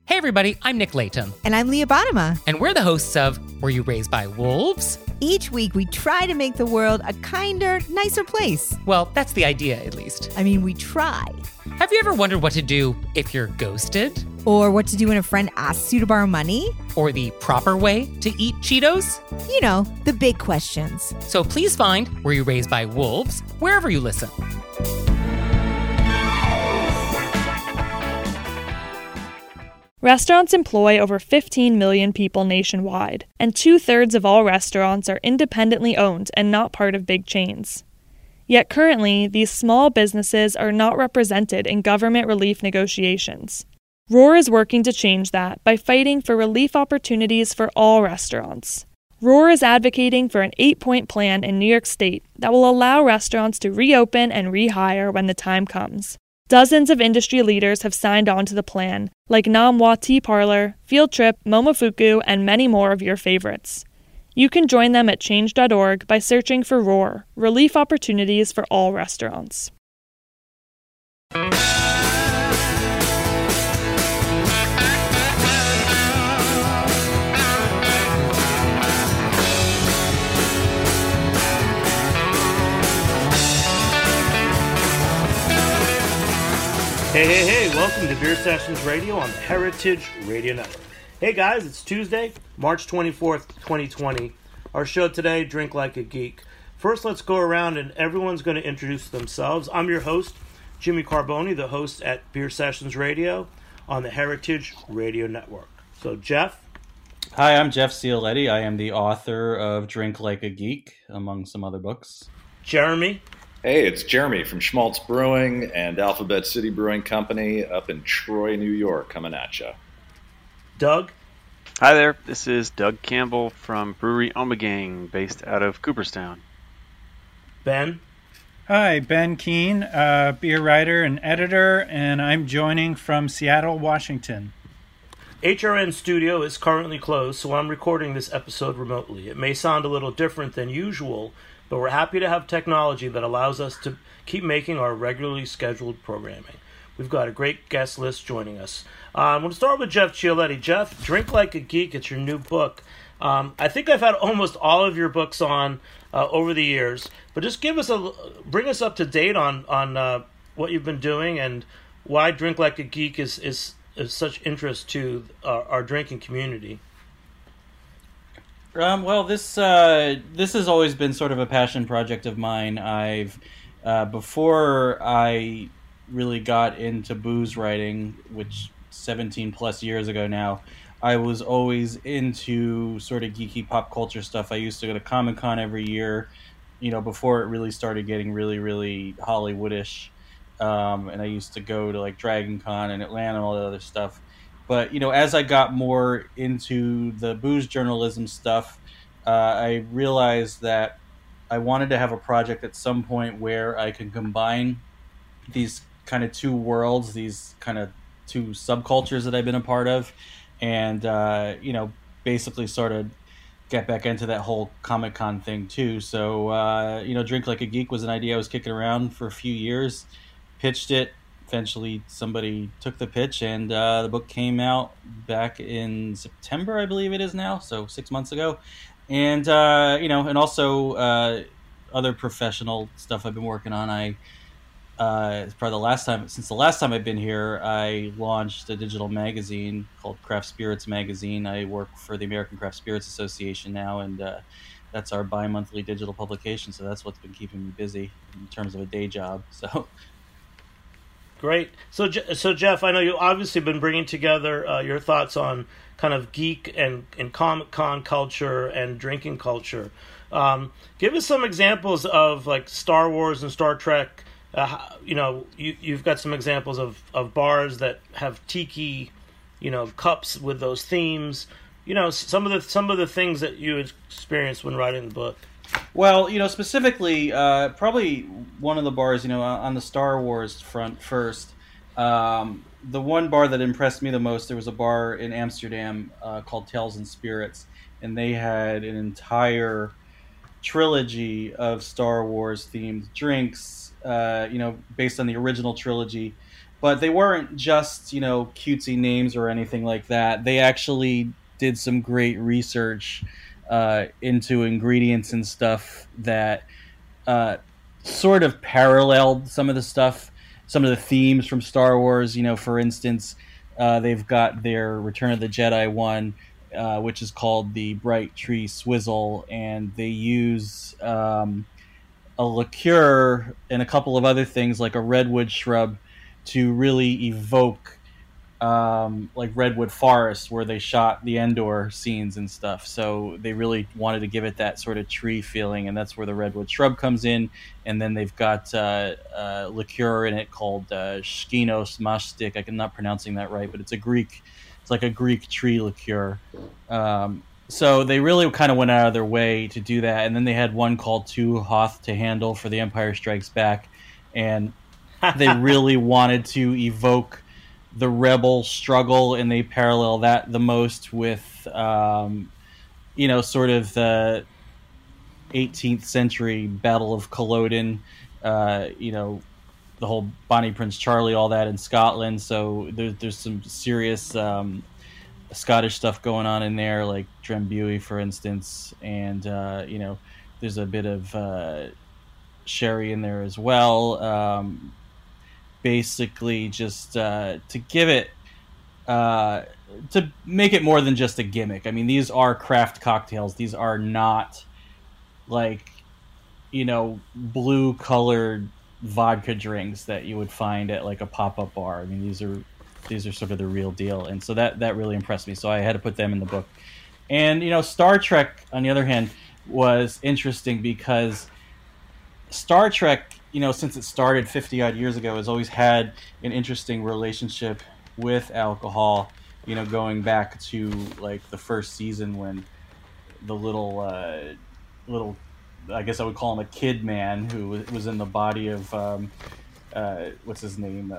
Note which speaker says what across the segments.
Speaker 1: Hey everybody, I'm Nick Layton.
Speaker 2: And I'm Leah Bottima.
Speaker 1: And we're the hosts of Were You Raised by Wolves?
Speaker 2: Each week we try to make the world a kinder, nicer place.
Speaker 1: Well, that's the idea, at least.
Speaker 2: I mean, we try.
Speaker 1: Have you ever wondered what to do if you're ghosted?
Speaker 2: Or what to do when a friend asks you to borrow money?
Speaker 1: Or the proper way to eat Cheetos?
Speaker 2: You know, the big questions.
Speaker 1: So please find Were You Raised by Wolves wherever you listen.
Speaker 3: Restaurants employ over 15 million people nationwide, and 2/3 of all restaurants are independently owned and not part of big chains. Yet currently, these small businesses are not represented in government relief negotiations. ROAR is working to change that by fighting for relief opportunities for all restaurants. ROAR is advocating for an 8-point plan in New York State that will allow restaurants to reopen and rehire when the time comes. Dozens of industry leaders have signed on to the plan, like Nam Wa Tea Parlor, Field Trip, Momofuku, and many more of your favorites. You can join them at change.org by searching for ROAR, Relief Opportunities for All Restaurants.
Speaker 4: Hey, welcome to Beer Sessions Radio on the Heritage Radio Network. Hey guys, it's Tuesday, March 24th, 2020. Our show today, Drink Like a Geek. First, let's go around and everyone's going to introduce themselves. I'm your host, Jimmy Carboni, the host at Beer Sessions Radio on the Heritage Radio Network. So, Jeff?
Speaker 5: Hi, I'm Jeff Cioletti. I am the author of Drink Like a Geek, among some other books.
Speaker 4: Jeremy?
Speaker 6: Hey, it's Jeremy from Schmaltz Brewing and Alphabet City Brewing Company up in Troy, New York, coming at you.
Speaker 4: Doug?
Speaker 7: Hi there, this is Doug Campbell from Brewery Ommegang, based out of Cooperstown.
Speaker 4: Ben?
Speaker 8: Hi, Ben Keene, beer writer and editor, and I'm joining from Seattle, Washington.
Speaker 4: HRN Studio is currently closed, so I'm recording this episode remotely. It may sound a little different than usual, but we're happy to have technology that allows us to keep making our regularly scheduled programming. We've got a great guest list joining us. I'm going to start with Jeff Cioletti. Jeff, Drink Like a Geek, it's your new book. I think I've had almost all of your books on over the years, but just bring us up to date on what you've been doing and why Drink Like a Geek is such interest to our drinking community.
Speaker 5: Well, this has always been sort of a passion project of mine. Before I really got into booze writing, which 17 plus years ago now, I was always into sort of geeky pop culture stuff. I used to go to Comic-Con every year, before it really started getting really, really Hollywoodish. And I used to go to like Dragon Con and Atlanta and all that other stuff. But, as I got more into the booze journalism stuff, I realized that I wanted to have a project at some point where I could combine these kind of two worlds, these kind of two subcultures that I've been a part of, and, basically sort of get back into that whole Comic-Con thing too. So, Drink Like a Geek was an idea I was kicking around for a few years, pitched it. Eventually, somebody took the pitch, and the book came out back in September, I believe it is now, so 6 months ago. And, and also other professional stuff I've been working on. It's probably since the last time I've been here, I launched a digital magazine called Craft Spirits Magazine. I work for the American Craft Spirits Association now, and that's our bi-monthly digital publication, so that's what's been keeping me busy in terms of a day job, so...
Speaker 4: Great. So Jeff, I know you've obviously been bringing together your thoughts on kind of geek and Comic-Con culture and drinking culture. Give us some examples of like Star Wars and Star Trek. You've got some examples of bars that have tiki, cups with those themes. Some of the things that you experienced when writing the book.
Speaker 5: Well, specifically, probably one of the bars, on the Star Wars front first, the one bar that impressed me the most, there was a bar in Amsterdam called Tales and Spirits, and they had an entire trilogy of Star Wars themed drinks, based on the original trilogy. But they weren't just, cutesy names or anything like that. They actually did some great research into ingredients and stuff that sort of paralleled some of the themes from Star Wars. For instance, they've got their Return of the Jedi one, which is called the Bright Tree Swizzle, and they use a liqueur and a couple of other things like a redwood shrub to really evoke like redwood forest where they shot the Endor scenes and stuff. So they really wanted to give it that sort of tree feeling, and that's where the redwood shrub comes in. And then they've got liqueur in it called Skinos Mastic. I'm not pronouncing that right, but it's like a Greek tree liqueur. So they really kind of went out of their way to do that. And then they had one called Too Hoth to Handle for The Empire Strikes Back, and they really wanted to evoke the rebel struggle, and they parallel that the most with, sort of the 18th century Battle of Culloden, the whole Bonnie Prince Charlie, all that in Scotland. So there's some serious Scottish stuff going on in there, like Drambuie, for instance, and there's a bit of sherry in there as well. Basically, just to give it, to make it more than just a gimmick. I mean, these are craft cocktails. These are not like, blue-colored vodka drinks that you would find at like a pop-up bar. I mean, these are sort of the real deal, and so that really impressed me. So I had to put them in the book. And Star Trek, on the other hand, was interesting because Star Trek, since it started 50 odd years ago, has always had an interesting relationship with alcohol, going back to like the first season when the little, I guess I would call him a kid man who was in the body of, what's his name?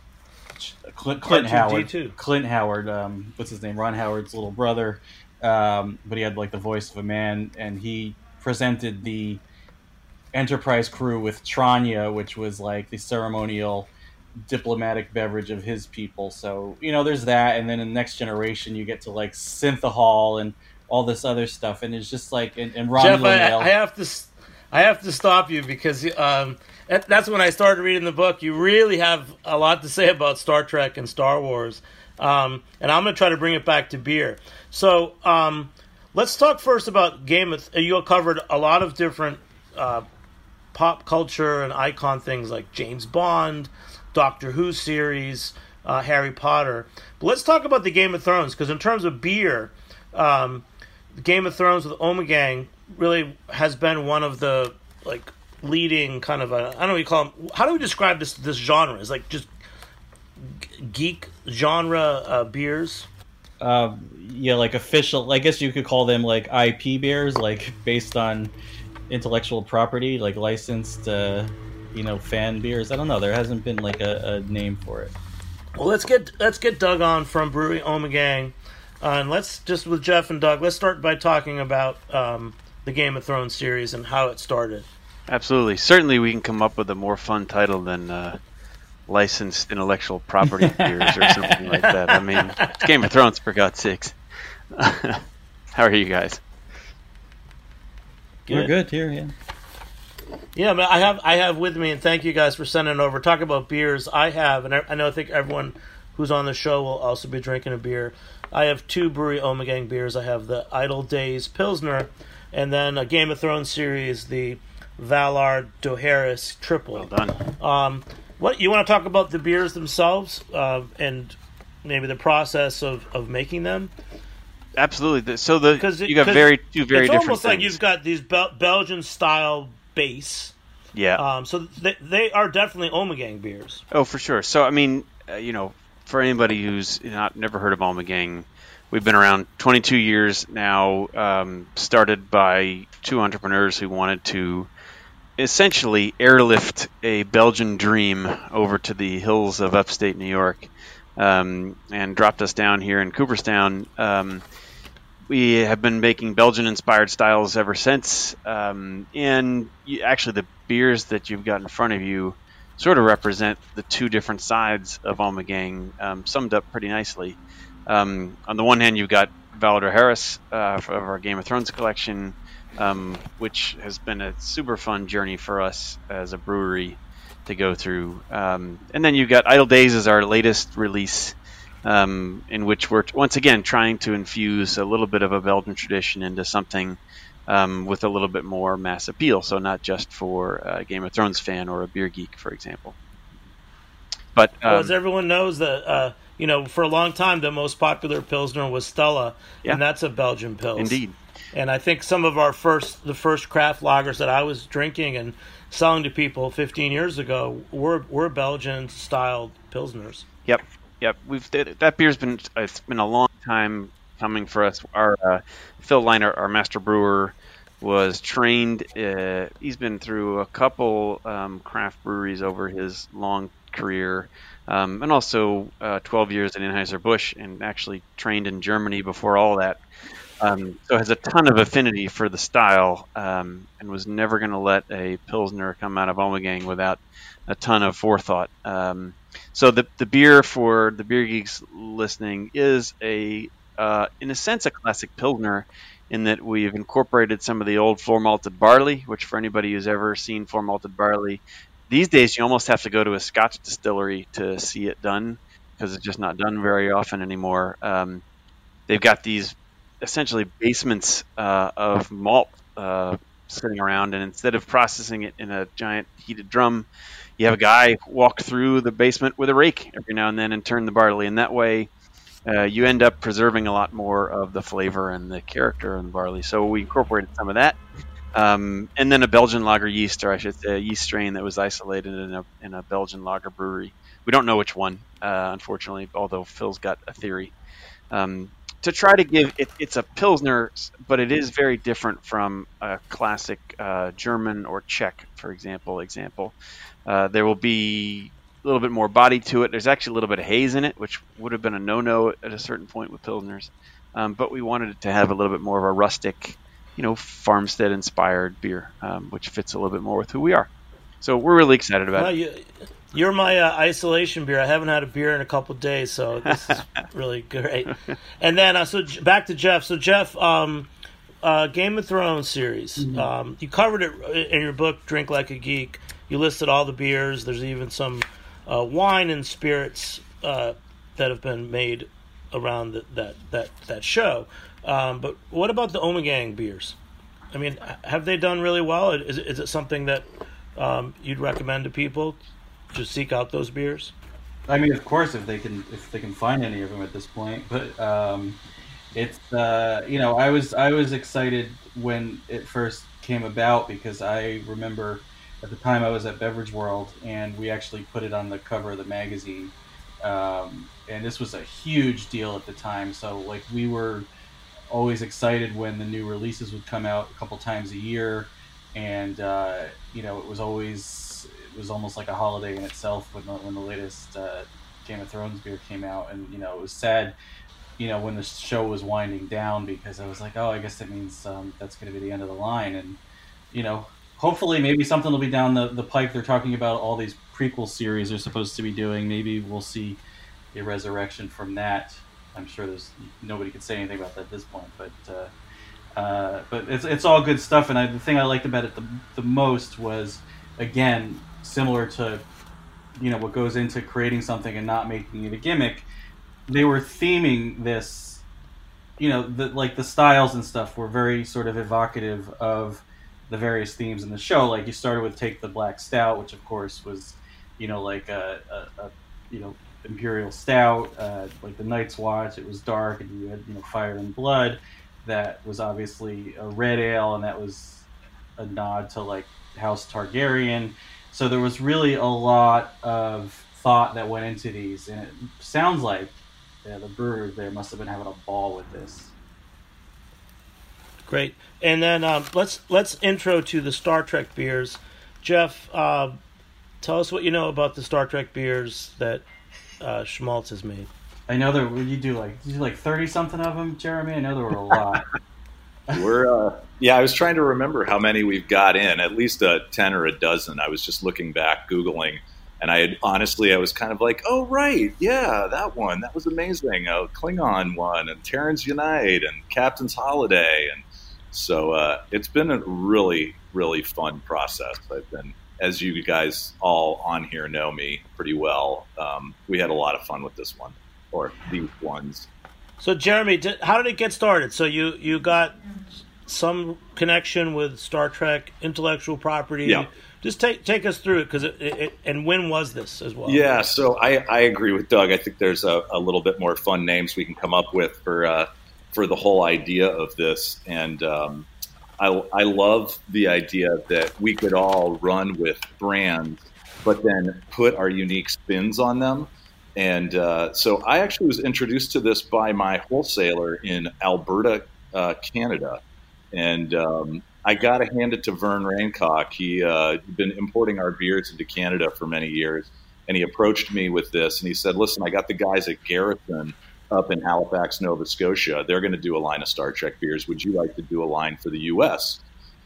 Speaker 5: Clint Howard.
Speaker 4: R2-D2.
Speaker 5: Clint Howard, what's his name? Ron Howard's little brother. But he had like the voice of a man, and he presented the Enterprise crew with Tranya, which was like the ceremonial diplomatic beverage of his people. So there's that, and then in Next Generation you get to like Synthahol and all this other stuff, and it's just like and Ron
Speaker 4: Jeff,
Speaker 5: Linnell.
Speaker 4: I have to stop you because that's when I started reading the book. You really have a lot to say about Star Trek and Star Wars, and I'm going to try to bring it back to beer. So let's talk first about you covered a lot of different pop culture and icon things like James Bond, Doctor Who series, Harry Potter. But let's talk about the Game of Thrones, because in terms of beer, the Game of Thrones with Ommegang really has been one of the like leading kind of I don't know what you call them. How do we describe this genre? It's like just geek genre beers.
Speaker 5: Like official. I guess you could call them like IP beers, like based on intellectual property, like licensed, fan beers. I don't know. There hasn't been like a name for it.
Speaker 4: Well, let's get Doug on from Brewery Ommegang, and let's just with Jeff and Doug. Let's start by talking about the Game of Thrones series and how it started.
Speaker 7: Absolutely, certainly we can come up with a more fun title than licensed intellectual property beers or something like that. I mean, it's Game of Thrones, for God's sakes. How are you guys?
Speaker 5: We're good here, yeah.
Speaker 4: Yeah, but I have with me, and thank you guys for sending it over. Talk about beers. I have, and I think everyone who's on the show will also be drinking a beer. I have two Brewery Ommegang beers. I have the Idle Days Pilsner, and then a Game of Thrones series, the Valar Dohaeris Triple.
Speaker 7: Well done.
Speaker 4: What you want to talk about the beers themselves, and maybe the process of making them?
Speaker 7: Absolutely. So you got two very different things.
Speaker 4: It's almost like you've got these Belgian style base.
Speaker 7: Yeah.
Speaker 4: So they are definitely Ommegang beers.
Speaker 7: Oh, for sure. So I mean, for anybody who's never heard of Ommegang, we've been around 22 years now. Started by two entrepreneurs who wanted to essentially airlift a Belgian dream over to the hills of upstate New York, and dropped us down here in Cooperstown. We have been making Belgian-inspired styles ever since, and actually the beers that you've got in front of you sort of represent the two different sides of Ommegang, summed up pretty nicely. On the one hand, you've got Valador Harris of our Game of Thrones collection, which has been a super fun journey for us as a brewery to go through. And then you've got Idle Days as our latest release, in which we're once again trying to infuse a little bit of a Belgian tradition into something with a little bit more mass appeal. So not just for a Game of Thrones fan or a beer geek, for example. But
Speaker 4: as everyone knows, that for a long time the most popular Pilsner was Stella, and that's a Belgian Pils.
Speaker 7: Indeed.
Speaker 4: And I think some of the first craft lagers that I was drinking and selling to people 15 years ago were Belgian-styled Pilsners.
Speaker 7: Yep. That beer's been a long time coming for us. Our Phil Liner, our master brewer, was trained. He's been through a couple craft breweries over his long career, and also 12 years at Anheuser-Busch, and actually trained in Germany before all that. So has a ton of affinity for the style, and was never going to let a Pilsner come out of Ommegang without a ton of forethought. So the beer, for the beer geeks listening, is in a sense a classic Pilsner, in that we've incorporated some of the old floor malted barley, which for anybody who's ever seen floor malted barley, these days you almost have to go to a Scotch distillery to see it done, because it's just not done very often anymore. They've got these essentially basements of malt sitting around, and instead of processing it in a giant heated drum, you have a guy walk through the basement with a rake every now and then and turn the barley, and that way you end up preserving a lot more of the flavor and the character in the barley. So we incorporated some of that, and then a Belgian lager yeast, or I should say a yeast strain that was isolated in a Belgian lager brewery. We don't know which one, unfortunately, although Phil's got a theory. To try to give it's a Pilsner, but it is very different from a classic German or Czech, for example. There will be a little bit more body to it. There's actually a little bit of haze in it, which would have been a no-no at a certain point with Pilsners. But we wanted it to have a little bit more of a rustic, farmstead-inspired beer, which fits a little bit more with who we are. So we're really excited about it.
Speaker 4: You're my isolation beer. I haven't had a beer in a couple of days, so this is really great. And then, so back to Jeff. So Jeff, Game of Thrones series. Mm-hmm. You covered it in your book, Drink Like a Geek. You listed all the beers. There's even some wine and spirits that have been made around that show. But what about the Ommegang beers? I mean, have they done really well? Is it something that you'd recommend to people to seek out those beers?
Speaker 5: I mean, of course, if they can find any of them at this point. But it's I was excited when it first came about, because I remember at the time I was at Beverage World, and we actually put it on the cover of the magazine, and this was a huge deal at the time. So we were always excited when the new releases would come out a couple times a year, and it was almost like a holiday in itself when the latest Game of Thrones beer came out. And it was sad when the show was winding down, because I was like, oh, I guess that means that's going to be the end of the line. And hopefully maybe something will be down the pike. They're talking about all these prequel series they're supposed to be doing. Maybe we'll see a resurrection from that. I'm sure nobody could say anything about that at this point, but it's all good stuff. And the thing I liked about it the most was, again, similar to what goes into creating something and not making it a gimmick. They were theming this, the styles and stuff were very sort of evocative of the various themes in the show. Like, you started with Take the Black Stout, which of course was Imperial Stout, like the Night's Watch. It was dark, and you had Fire and Blood. That was obviously a red ale, and that was a nod to House Targaryen. So there was really a lot of thought that went into these, and it sounds like the brewers there must have been having a ball with this.
Speaker 4: Great. And then let's intro to the Star Trek beers. Jeff, tell us what you know about the Star Trek beers that Schmaltz has made.
Speaker 5: I know you do 30 something of them, Jeremy. I know there were a lot.
Speaker 6: I was trying to remember how many we've got in, at least 10 or a dozen. I was just looking back, Googling And I was kind of like, oh, right, yeah, that one. That was amazing. Klingon one, and Terrans Unite, and Captain's Holiday. And so it's been a really, really fun process. I've been, as you guys all on here know me pretty well, we had a lot of fun with this one, or these ones.
Speaker 4: So, Jeremy, how did it get started? So you got some connection with Star Trek intellectual property.
Speaker 6: Yeah.
Speaker 4: Just take us through it, because and when was this as well?
Speaker 6: Yeah, so I agree with Doug. I think there's a little bit more fun names we can come up with for the whole idea of this, and I love the idea that we could all run with brands, but then put our unique spins on them. And so I actually was introduced to this by my wholesaler in Alberta, Canada, and I got to hand it to Vern Rancock. He'd been importing our beers into Canada for many years, and he approached me with this, and he said, listen, I got the guys at Garrison up in Halifax, Nova Scotia. They're going to do a line of Star Trek beers. Would you like to do a line for the U.S.?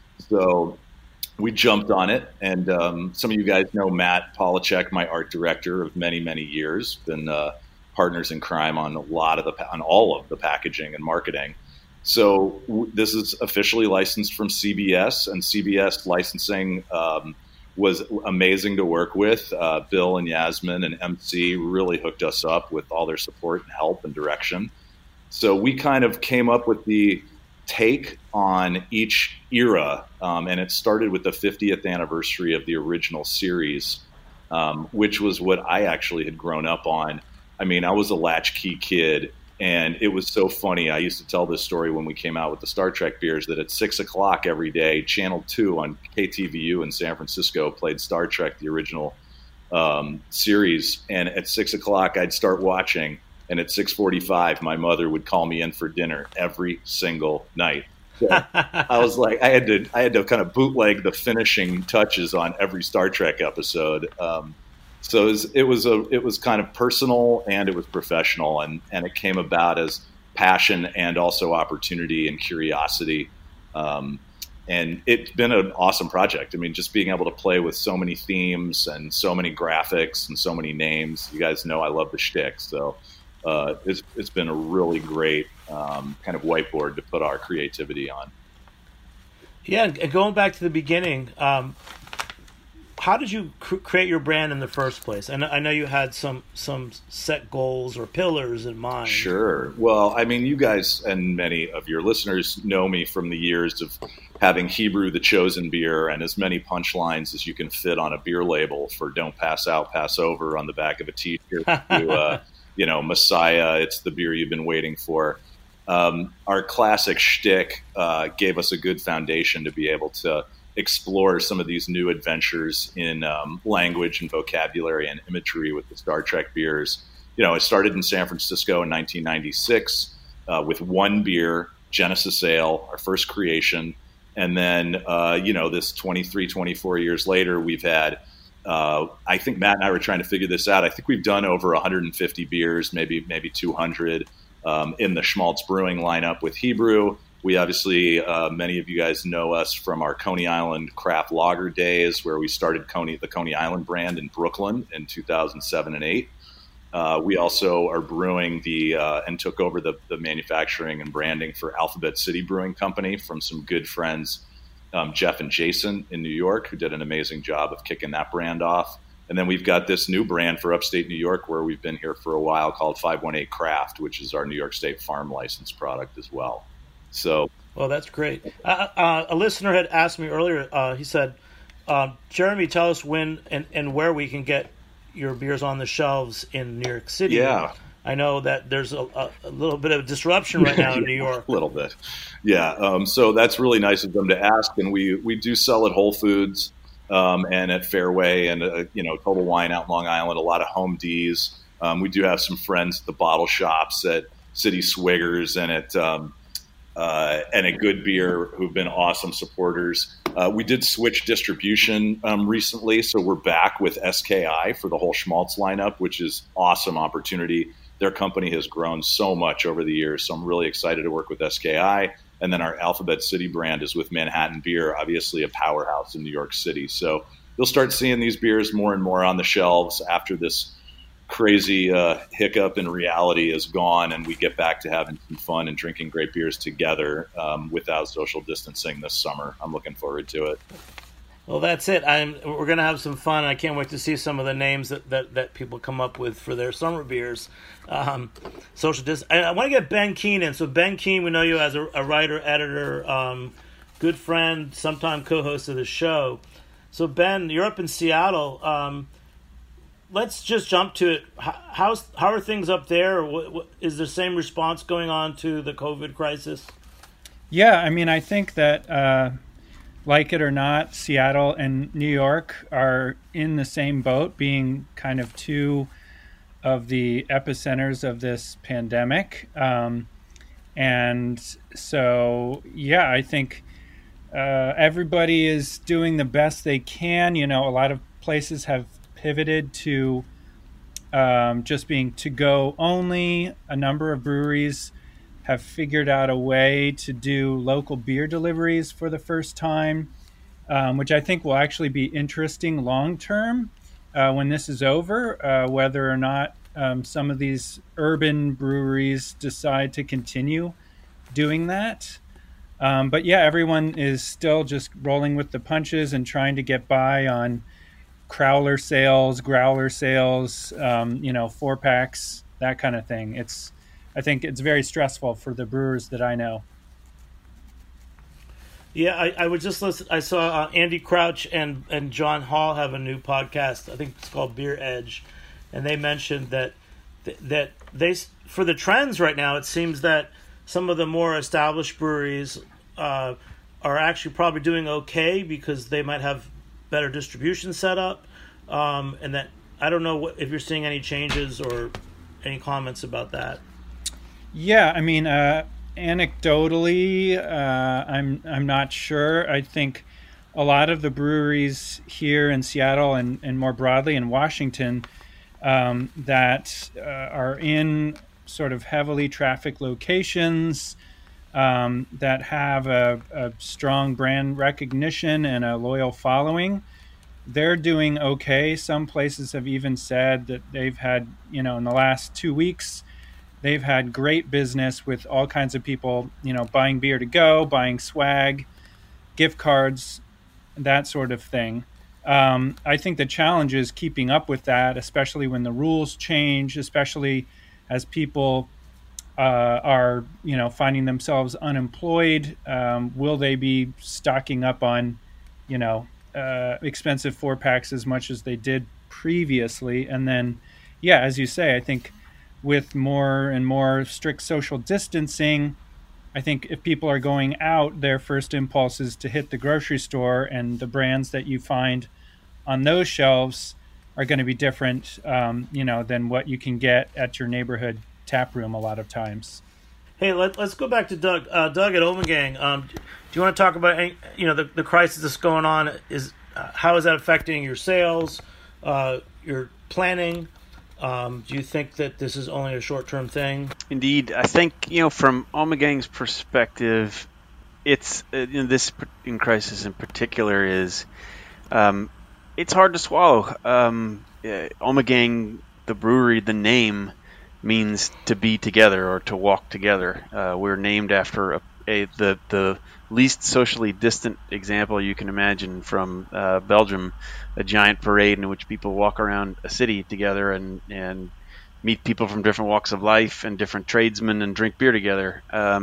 Speaker 6: So we jumped on it, and some of you guys know Matt Polachek, my art director of many, many years, been partners in crime on on all of the packaging and marketing. So this is officially licensed from CBS, and CBS licensing was amazing to work with. Bill and Yasmin and MC really hooked us up with all their support and help and direction. So we kind of came up with the take on each era, and it started with the 50th anniversary of the original series, which was what I actually had grown up on. I mean, I was a latchkey kid. And it was so funny. I used to tell this story when we came out with the Star Trek beers, that at 6 o'clock every day, Channel 2 on KTVU in San Francisco played Star Trek, the original series. And at 6 o'clock, I'd start watching. And at 6:45, my mother would call me in for dinner every single night. So I was like, I had to kind of bootleg the finishing touches on every Star Trek episode. So it was kind of personal, and it was professional, and it came about as passion and also opportunity and curiosity. And it's been an awesome project. I mean, just being able to play with so many themes and so many graphics and so many names. You guys know I love the shtick, so it's been a really great kind of whiteboard to put our creativity on.
Speaker 4: Yeah, and going back to the beginning, how did you create your brand in the first place? And I know you had some set goals or pillars in mind.
Speaker 6: Sure. Well, I mean, you guys and many of your listeners know me from the years of having Hebrew the Chosen beer and as many punchlines as you can fit on a beer label for "Don't Pass Out, Pass Over" on the back of a T-shirt. To, Messiah, it's the beer you've been waiting for. Our classic shtick gave us a good foundation to be able to explore some of these new adventures in language and vocabulary and imagery with the Star Trek beers. It started in San Francisco in 1996 with one beer, Genesis Ale, our first creation. And then, this 23, 24 years later, we've had, I think Matt and I were trying to figure this out. I think we've done over 150 beers, maybe 200 in the Schmaltz Brewing lineup with Hebrew. We obviously, many of you guys know us from our Coney Island craft lager days, where we started the Coney Island brand in Brooklyn in 2007 and 8. We also are brewing and took over the manufacturing and branding for Alphabet City Brewing Company from some good friends, Jeff and Jason in New York, who did an amazing job of kicking that brand off. And then we've got this new brand for upstate New York, where we've been here for a while, called 518 Craft, which is our New York State farm license product as well. So,
Speaker 4: well, that's great. A listener had asked me earlier. He said, "Jeremy, tell us when and where we can get your beers on the shelves in New York City."
Speaker 6: Yeah,
Speaker 4: I know that there's a little bit of disruption right now in New York.
Speaker 6: A little bit, yeah. So that's really nice of them to ask, and we do sell at Whole Foods and at Fairway and Total Wine out in Long Island. A lot of Home D's. We do have some friends at the bottle shops at City Swiggers and at Good Beer, who've been awesome supporters. We did switch distribution recently, so we're back with SKI for the whole Schmaltz lineup, which is awesome opportunity. Their company has grown so much over the years, so I'm really excited to work with SKI. And then our Alphabet City brand is with Manhattan Beer, obviously a powerhouse in New York City. So you'll start seeing these beers more and more on the shelves after this crazy hiccup in reality is gone, and we get back to having some fun and drinking great beers together without social distancing this summer. I'm looking forward to it.
Speaker 4: Well, that's it. We're going to have some fun. I can't wait to see some of the names that people come up with for their summer beers. Social distance. I want to get Ben Keane in. So Ben Keane, we know you as a writer, editor, good friend, sometime co-host of the show. So Ben, you're up in Seattle. Let's just jump to it. How are things up there? What, is the same response going on to the COVID crisis?
Speaker 8: Yeah, I mean, I think that like it or not, Seattle and New York are in the same boat, being kind of two of the epicenters of this pandemic. And so, yeah, I think everybody is doing the best they can. You know, a lot of places have pivoted to just being to-go only. A number of breweries have figured out a way to do local beer deliveries for the first time, which I think will actually be interesting long-term when this is over, whether or not some of these urban breweries decide to continue doing that. But yeah, everyone is still just rolling with the punches and trying to get by on crowler sales, growler sales, 4-packs, that kind of thing. I think it's very stressful for the brewers that I know.
Speaker 4: Yeah, I would just listen. I saw Andy Crouch and John Hall have a new podcast. I think it's called Beer Edge, and they mentioned that they, for the trends right now, it seems that some of the more established breweries are actually probably doing okay because they might have better distribution set up, and that I don't know if you're seeing any changes or any comments about that.
Speaker 8: Yeah, I mean, anecdotally, I'm not sure. I think a lot of the breweries here in Seattle and more broadly in Washington that are in sort of heavily trafficked locations that have a strong brand recognition and a loyal following, they're doing okay. Some places have even said that they've had, in the last 2 weeks, they've had great business with all kinds of people, buying beer to go, buying swag, gift cards, that sort of thing. I think the challenge is keeping up with that, especially when the rules change, especially as people are, finding themselves unemployed. Will they be stocking up on, expensive 4-packs as much as they did previously? And then, yeah, as you say, I think with more and more strict social distancing, I think if people are going out, their first impulse is to hit the grocery store, and the brands that you find on those shelves are going to be different, than what you can get at your neighborhood tap room a lot of times.
Speaker 4: Hey, let's go back to Doug. Doug at Ommegang. Do you want to talk about the crisis that's going on? How is that affecting your sales, your planning? Do you think that this is only a short-term thing?
Speaker 7: Indeed, I think from Ommegang's perspective, it's this in crisis in particular is it's hard to swallow. Ommegang, the brewery, the name means to be together or to walk together. We're named after the least socially distant example you can imagine from Belgium, a giant parade in which people walk around a city together and meet people from different walks of life and different tradesmen and drink beer together.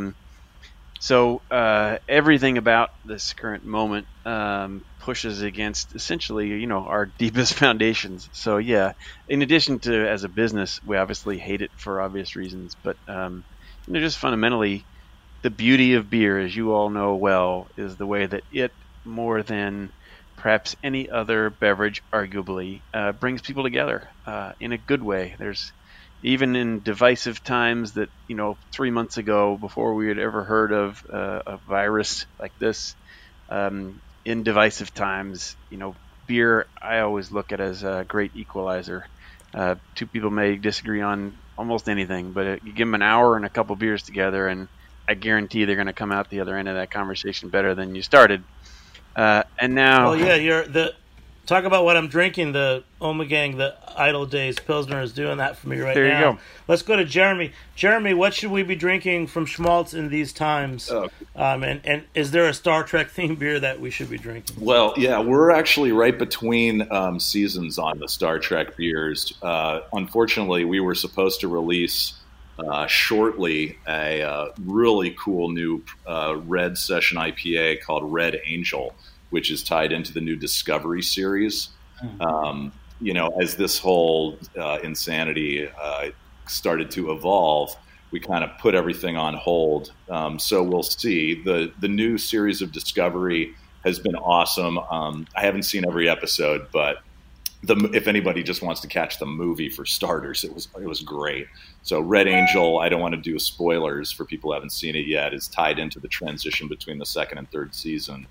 Speaker 7: So everything about this current moment pushes against essentially, our deepest foundations. So yeah, in addition to as a business, we obviously hate it for obvious reasons, but just fundamentally, the beauty of beer, as you all know well, is the way that it, more than perhaps any other beverage, arguably, brings people together in a good way. There's even in divisive times that 3 months ago, before we had ever heard of a virus like this, in divisive times, beer I always look at as a great equalizer. Two people may disagree on almost anything, but you give them an hour and a couple beers together, and I guarantee they're going to come out the other end of that conversation better than you started. And now,
Speaker 4: well, yeah, talk about what I'm drinking. The Ommegang, the Idle Days Pilsner is doing that for me right now.
Speaker 7: There you go.
Speaker 4: Let's go to Jeremy. Jeremy, what should we be drinking from Schmaltz in these times? And is there a Star Trek themed beer that we should be drinking?
Speaker 6: Well, yeah, we're actually right between seasons on the Star Trek beers. Unfortunately, we were supposed to release shortly a really cool new red session IPA called Red Angel, which is tied into the new Discovery series. As this whole insanity started to evolve, we kind of put everything on hold. So we'll see. The new series of Discovery has been awesome. I haven't seen every episode, but if anybody just wants to catch the movie for starters, it was great. So Red Angel, I don't want to do spoilers for people who haven't seen it yet, is tied into the transition between the second and third season.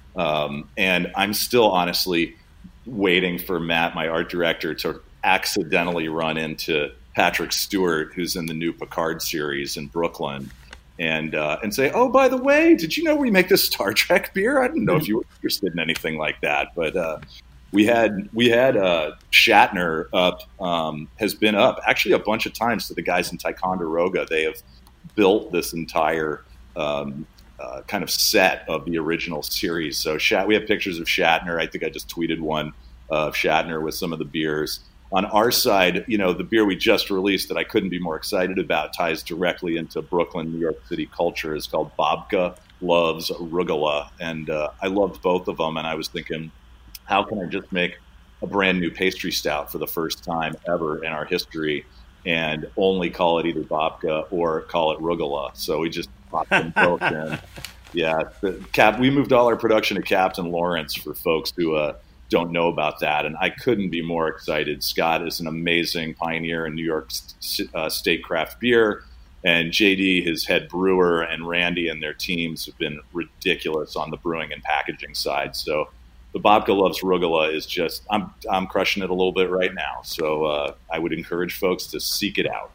Speaker 6: And I'm still honestly waiting for Matt, my art director, to accidentally run into Patrick Stewart, who's in the new Picard series in Brooklyn, and say, "Oh, by the way, did you know we make this Star Trek beer? I didn't know if you were interested in anything like that." But we had Shatner up, has been up actually a bunch of times to the guys in Ticonderoga. They have built this entire kind of set of the original series. So we have pictures of Shatner. I think I just tweeted one of Shatner with some of the beers. On our side, the beer we just released that I couldn't be more excited about ties directly into Brooklyn, New York City culture. Is called Babka Loves Arugula. And I loved both of them. And I was thinking, how can I just make a brand new pastry stout for the first time ever in our history and only call it either Babka or call it Rugula? So we just popped them both in. Yeah, we moved all our production to Captain Lawrence for folks who don't know about that, and I couldn't be more excited. Scott is an amazing pioneer in New York state craft beer, and JD, his head brewer, and Randy and their teams have been ridiculous on the brewing and packaging side. So the Babka Loves Rugula is just, I'm crushing it a little bit right now. So I would encourage folks to seek it out.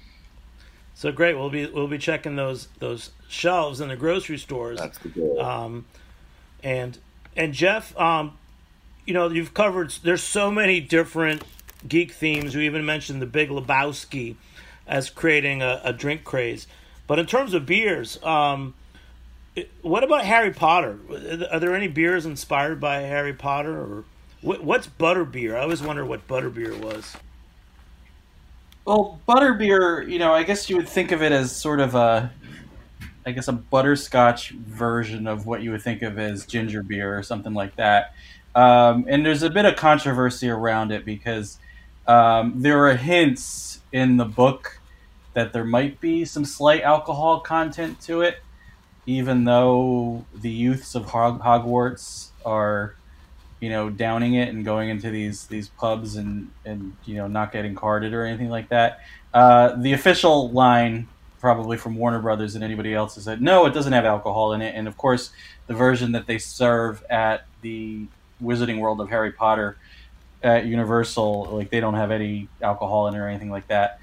Speaker 4: So great, we'll be checking those shelves in the grocery stores.
Speaker 6: That's the goal.
Speaker 4: And Jeff, you've covered. There's so many different geek themes. You even mentioned the Big Lebowski as creating a drink craze. But in terms of beers, what about Harry Potter? Are there any beers inspired by Harry Potter, or what's butterbeer? I always wonder what butterbeer was.
Speaker 5: Well, butterbeer, I guess you would think of it as sort of a butterscotch version of what you would think of as ginger beer or something like that. And there's a bit of controversy around it because there are hints in the book that there might be some slight alcohol content to it, even though the youths of Hogwarts are, downing it and going into these pubs and not getting carded or anything like that. The official line, probably from Warner Brothers and anybody else, is that no, it doesn't have alcohol in it. And of course, the version that they serve at the Wizarding World of Harry Potter at Universal, they don't have any alcohol in it or anything like that.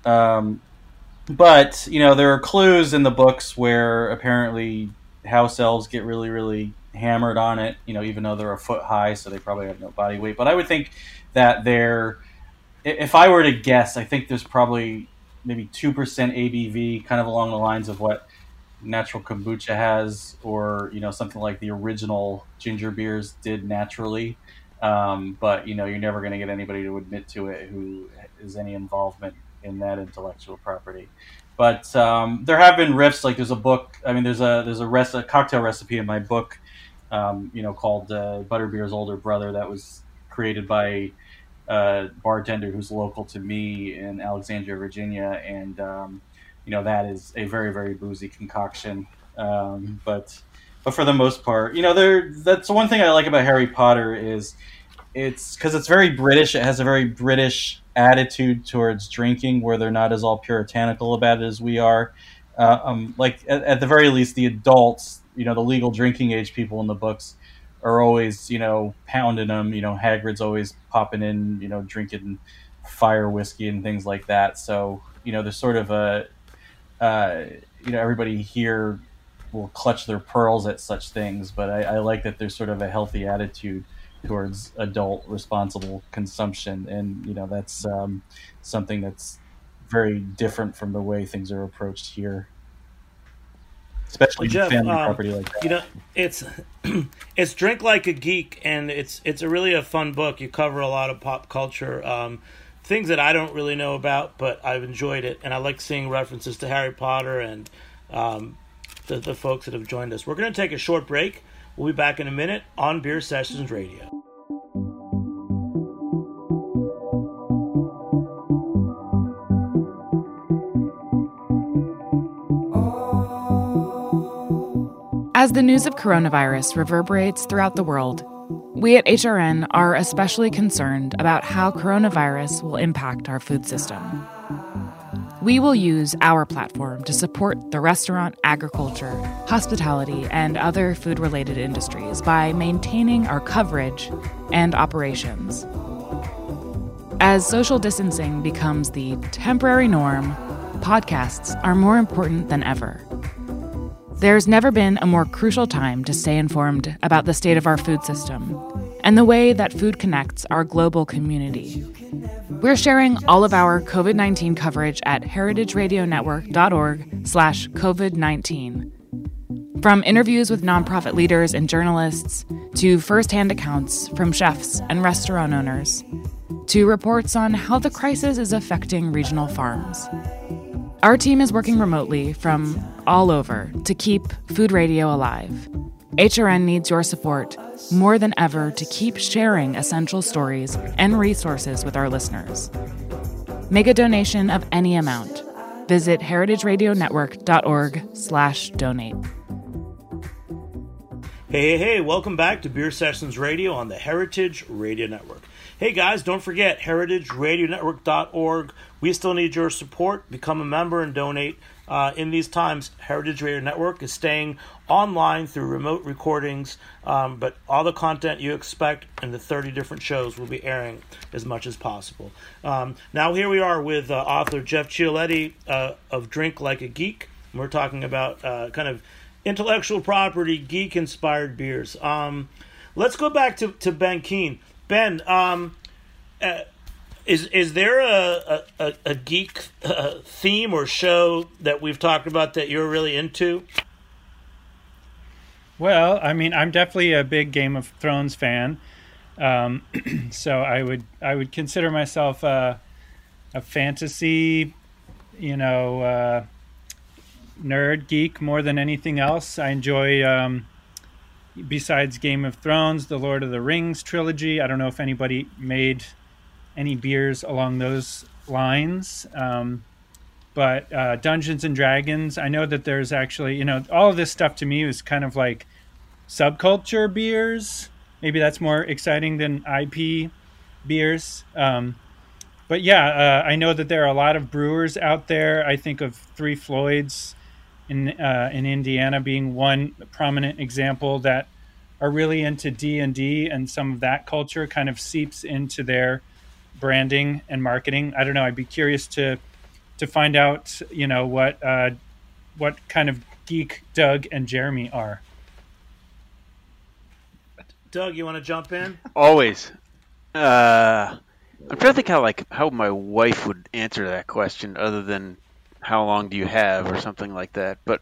Speaker 5: But there are clues in the books where apparently house elves get really, really hammered on it, even though they're a foot high, so they probably have no body weight. But I would think that if I were to guess, I think there's probably maybe 2% ABV, kind of along the lines of what natural kombucha has, or something like the original ginger beers did naturally. But you're never going to get anybody to admit to it who is any involvement in that intellectual property. But there have been riffs. There's a book. There's a cocktail recipe in my book, called Butterbeer's Older Brother, that was created by a bartender who's local to me in Alexandria, Virginia, and that is a very, very boozy concoction. But for the most part, that's one thing I like about Harry Potter is it's because it's very British. It has a very British attitude towards drinking, where they're not as all puritanical about it as we are. At the very least, the adults, the legal drinking age people in the books are always, pounding them. Hagrid's always popping in, drinking fire whiskey and things like that. So, there's sort of everybody here will clutch their pearls at such things, but I like that there's sort of a healthy attitude towards adult responsible consumption, and that's something that's very different from the way things are approached here, especially
Speaker 4: Jeff,
Speaker 5: family property like that.
Speaker 4: It's Drink Like a Geek, and it's a really a fun book. You cover a lot of pop culture, things that I don't really know about, but I've enjoyed it, and I like seeing references to Harry Potter and the folks that have joined us. We're going to take a short break. We'll be back in a minute on Beer Sessions Radio.
Speaker 9: As the news of coronavirus reverberates throughout the world, we at HRN are especially concerned about how coronavirus will impact our food system. We will use our platform to support the restaurant, agriculture, hospitality, and other food-related industries by maintaining our coverage and operations. As social distancing becomes the temporary norm, podcasts are more important than ever. There's never been a more crucial time to stay informed about the state of our food system and the way that food connects our global community. We're sharing all of our COVID-19 coverage at heritageradionetwork.org/COVID-19. From interviews with nonprofit leaders and journalists, to firsthand accounts from chefs and restaurant owners, to reports on how the crisis is affecting regional farms. Our team is working remotely from all over to keep food radio alive. HRN needs your support more than ever to keep sharing essential stories and resources with our listeners. Make a donation of any amount. Visit heritageradionetwork.org/donate.
Speaker 4: Hey, welcome back to Beer Sessions Radio on the Heritage Radio Network. Hey guys, don't forget, heritageradionetwork.org. We still need your support. Become a member and donate. In these times, Heritage Radio Network is staying online through remote recordings, but all the content you expect in the 30 different shows will be airing as much as possible. Now here we are with author Jeff Chioletti of Drink Like a Geek. We're talking about kind of intellectual property, geek-inspired beers. Let's go back to Ben Keane. Ben, is there a geek theme or show that we've talked about that you're really into?
Speaker 8: Well, I mean, I'm definitely a big Game of Thrones fan, so I would consider myself a fantasy, nerd geek more than anything else. I enjoy. Besides Game of Thrones, the Lord of the Rings trilogy. I don't know if anybody made any beers along those lines, but Dungeons and Dragons. I know that there's actually, all of this stuff to me is kind of like subculture beers. Maybe that's more exciting than IP beers. But yeah, I know that there are a lot of brewers out there. I think of Three Floyds in Indiana being one prominent example that are really into D&D, and some of that culture kind of seeps into their branding and marketing. I don't know. I'd be curious to find out, what kind of geek Doug and Jeremy are.
Speaker 4: Doug, you want to jump in?
Speaker 7: Always. I'm trying to think how my wife would answer that question, other than how long do you have or something like that. But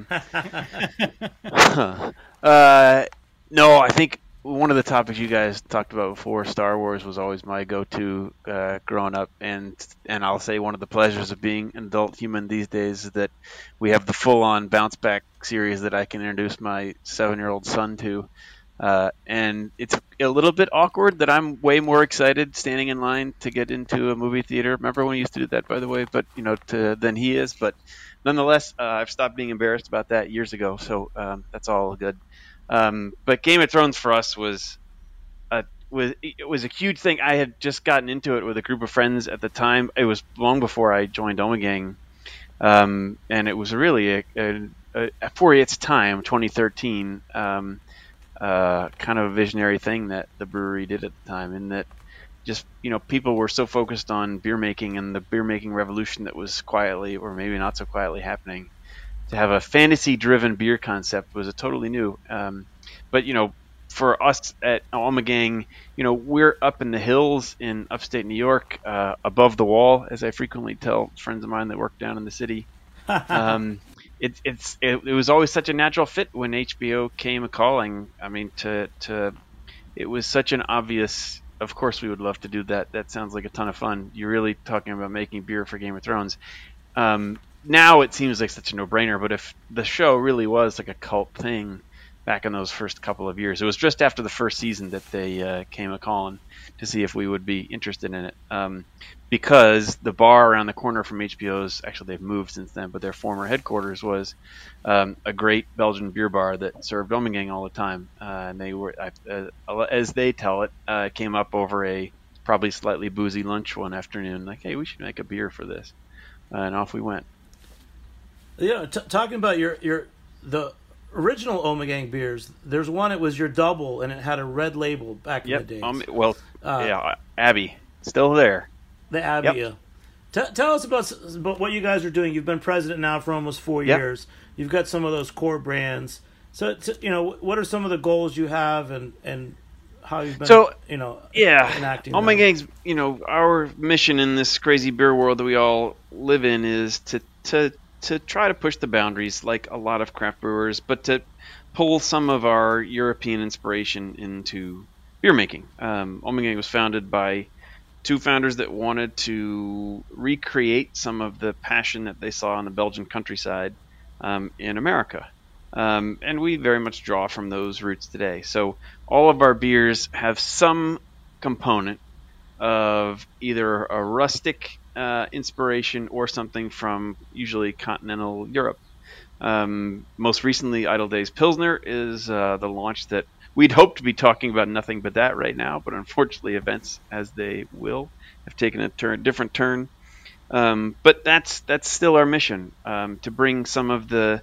Speaker 7: no, I think one of the topics you guys talked about before, Star Wars, was always my go-to growing up, and I'll say one of the pleasures of being an adult human these days is that we have the full-on bounce back series that I can introduce my 7-year-old son to. And it's a little bit awkward that I'm way more excited standing in line to get into a movie theater. Remember when we used to do that, by the way, but than he is. But nonetheless, I've stopped being embarrassed about that years ago, so that's all good. But Game of Thrones for us was a huge thing. I had just gotten into it with a group of friends at the time. It was long before I joined Ommegang, and it was really for its time, 2013. Kind of a visionary thing that the brewery did at the time, in that just people were so focused on beer making and the beer making revolution that was quietly, or maybe not so quietly, happening. To have a fantasy driven beer concept was a totally new, but for us at Ommegang, we're up in the hills in upstate New York, above the wall, as I frequently tell friends of mine that work down in the city. It was always such a natural fit when HBO came a calling. I mean, it was such an obvious. Of course, we would love to do that. That sounds like a ton of fun. You're really talking about making beer for Game of Thrones. Now it seems like such a no-brainer, but if the show really was like a cult thing back in those first couple of years, it was just after the first season that they came a calling to see if we would be interested in it. Because the bar around the corner from HBO's, actually they've moved since then, but their former headquarters was a great Belgian beer bar that served Ommegang all the time. And they were, as they tell it, came up over a probably slightly boozy lunch one afternoon, like, hey, we should make a beer for this. And off we went.
Speaker 4: Yeah, talking about the original Ommegang beers, there's one, it was your double, and it had a red label back in the days.
Speaker 7: Abbey, still there.
Speaker 4: The Abbey, yeah. Tell us about what you guys are doing. You've been president now for almost 4 years. You've got some of those core brands. So, what are some of the goals you have, and how you've been, enacting them?
Speaker 7: Ommegang's, our mission in this crazy beer world that we all live in is to try to push the boundaries, like a lot of craft brewers, but to pull some of our European inspiration into beer making. Ommegang was founded by two founders that wanted to recreate some of the passion that they saw in the Belgian countryside in America. And we very much draw from those roots today. So all of our beers have some component of either a rustic inspiration or something from usually continental Europe. Most recently, Idle Days Pilsner is the launch that we'd hoped to be talking about nothing but that right now, but unfortunately events, as they will, have taken a different turn. But that's still our mission, to bring some of the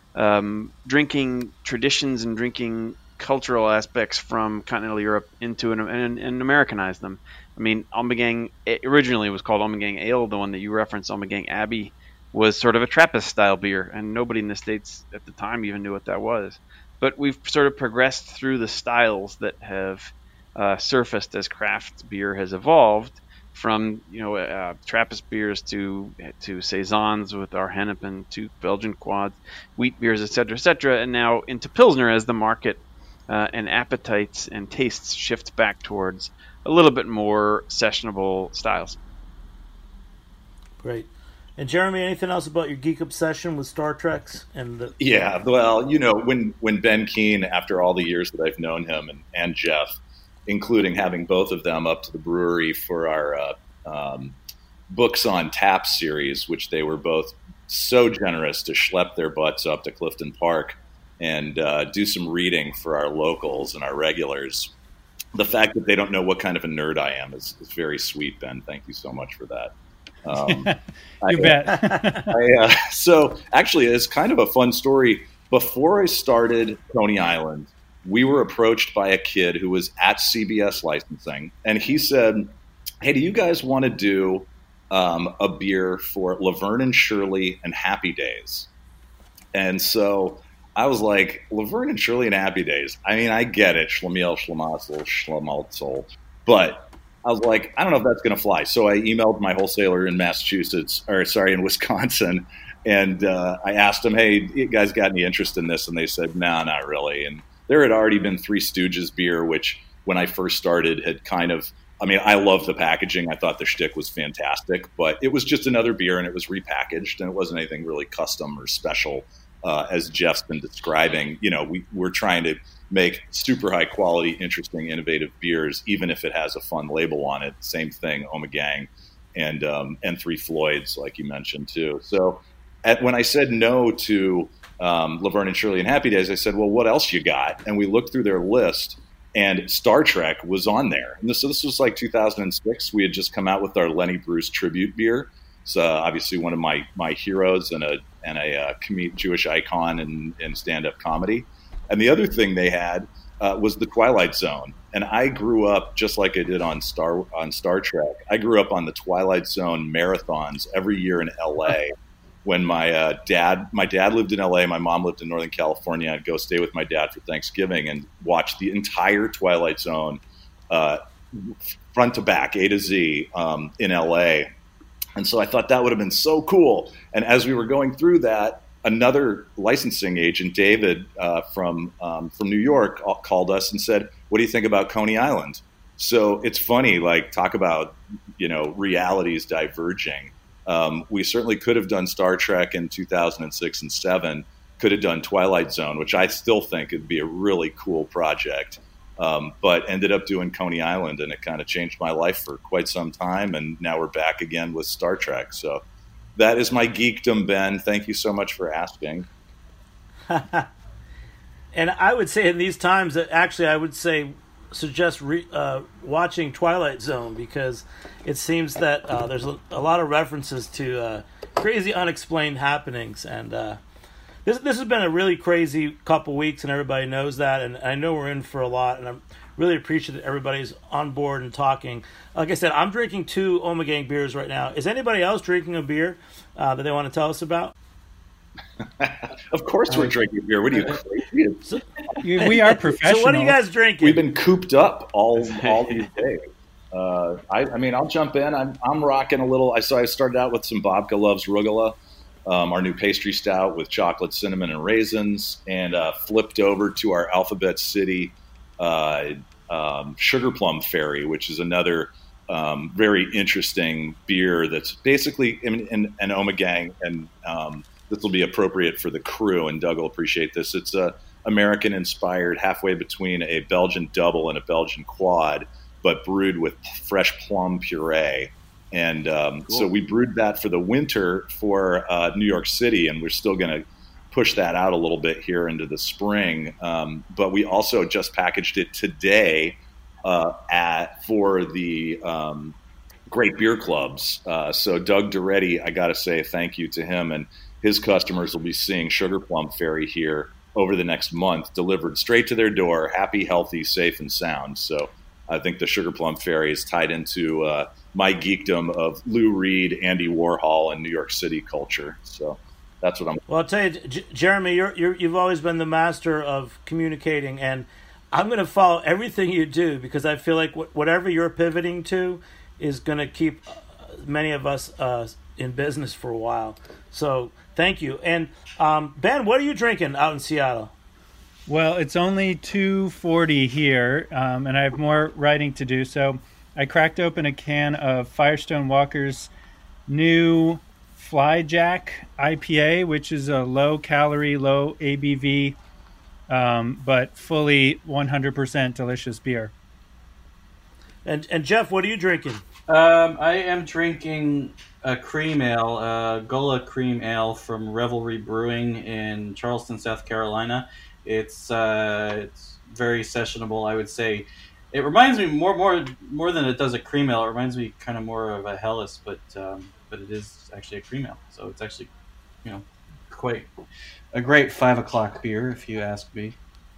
Speaker 7: drinking traditions and drinking cultural aspects from continental Europe into and Americanize them. I mean, Ommegang originally was called Ommegang Ale. The one that you referenced, Ommegang Abbey, was sort of a Trappist-style beer, and nobody in the States at the time even knew what that was. But we've sort of progressed through the styles that have surfaced as craft beer has evolved, from Trappist beers to saisons with our Hennepin, to Belgian quads, wheat beers, etc., and now into Pilsner as the market and appetites and tastes shift back towards a little bit more sessionable styles.
Speaker 4: Great. And Jeremy, anything else about your geek obsession with Star Treks and the?
Speaker 6: Yeah, well, when Ben Keane, after all the years that I've known him, and Jeff, including having both of them up to the brewery for our Books on Tap series, which they were both so generous to schlep their butts up to Clifton Park and do some reading for our locals and our regulars. The fact that they don't know what kind of a nerd I am is very sweet, Ben. Thank you so much for that.
Speaker 8: You bet.
Speaker 6: So actually, it's kind of a fun story. Before I started Coney Island, we were approached by a kid who was at CBS Licensing, and he said, hey, do you guys want to do a beer for Laverne and Shirley and Happy Days? And so I was like, Laverne and Shirley and Happy Days. I mean, I get it, Schlemiel, Schlemazel, Schlemalzel, but I was like, I don't know if that's going to fly. So I emailed my wholesaler in in Wisconsin, and I asked them, hey, you guys got any interest in this? And they said, no, not really. And there had already been Three Stooges beer, which when I first started had kind of, I loved the packaging. I thought the shtick was fantastic, but it was just another beer and it was repackaged and it wasn't anything really custom or special. As Jeff's been describing, we're trying to make super high quality, interesting, innovative beers, even if it has a fun label on it. Same thing, Ommegang and Three Floyds, like you mentioned too. So when I said no to Laverne and Shirley and Happy Days, I said, well, what else you got? And we looked through their list, and Star Trek was on there. And this was like 2006. We had just come out with our Lenny Bruce tribute beer. So obviously one of my heroes and a Jewish icon in stand-up comedy. And the other thing they had was the Twilight Zone. And I grew up just like I did on Star Trek. I grew up on the Twilight Zone marathons every year in LA when my dad lived in LA, my mom lived in Northern California. I'd go stay with my dad for Thanksgiving and watch the entire Twilight Zone, front to back, A to Z, in LA. And so I thought that would have been so cool. And as we were going through that, another licensing agent, David, from New York, called us and said, "What do you think about Coney Island?" So it's funny, like, talk about, realities diverging. We certainly could have done Star Trek in 2006 and 2007, could have done Twilight Zone, which I still think would be a really cool project, but ended up doing Coney Island, and it kind of changed my life for quite some time, and now we're back again with Star Trek. So that is my geekdom, Ben. Thank you so much for asking.
Speaker 4: And I would say in these times that actually I would suggest watching Twilight Zone, because it seems that there's a lot of references to crazy unexplained happenings, and this has been a really crazy couple weeks, and everybody knows that, and I know we're in for a lot, and I'm really appreciative that everybody's on board and talking. Like I said, I'm drinking 2 Ommegang beers right now. Is anybody else drinking a beer that they want to tell us about?
Speaker 6: Of course we're drinking beer. What are you, crazy?
Speaker 8: We are professionals.
Speaker 4: So what are you guys drinking?
Speaker 6: We've been cooped up all these days. I'll jump in. I'm rocking a little. I started out with some Babka Loves Rugula, our new pastry stout with chocolate, cinnamon, and raisins, and flipped over to our Alphabet City Sugar Plum Fairy, which is another very interesting beer that's basically an Ommegang, and this will be appropriate for the crew, and Doug will appreciate this. It's a American-inspired, halfway between a Belgian double and a Belgian quad, but brewed with fresh plum puree. And cool. So we brewed that for the winter for New York City, and we're still going to push that out a little bit here into the spring. But we also just packaged it today for the Great Beer Clubs. So Doug Duretti, I got to say thank you to him, and his customers will be seeing Sugar Plum Fairy here over the next month, delivered straight to their door, happy, healthy, safe, and sound. So I think the Sugar Plum Fairy is tied into my geekdom of Lou Reed, Andy Warhol, and New York City culture. So that's what I'm.
Speaker 4: Well, I'll tell you, Jeremy, you've always been the master of communicating, and I'm going to follow everything you do, because I feel like whatever you're pivoting to is going to keep many of us in business for a while. So thank you. And Ben, what are you drinking out in Seattle?
Speaker 8: Well, it's only 2:40 here, and I have more writing to do. So I cracked open a can of Firestone Walker's new Flyjack IPA, which is a low-calorie, low ABV, but fully 100% delicious beer.
Speaker 4: And Jeff, what are you drinking?
Speaker 5: I am drinking a cream ale, Gullah Cream Ale from Revelry Brewing in Charleston, South Carolina. It's very sessionable, I would say. It reminds me more than it does a cream ale. It reminds me kind of more of a Helles, but it is actually a cream ale. So it's actually, quite a great 5 o'clock beer, if you ask me.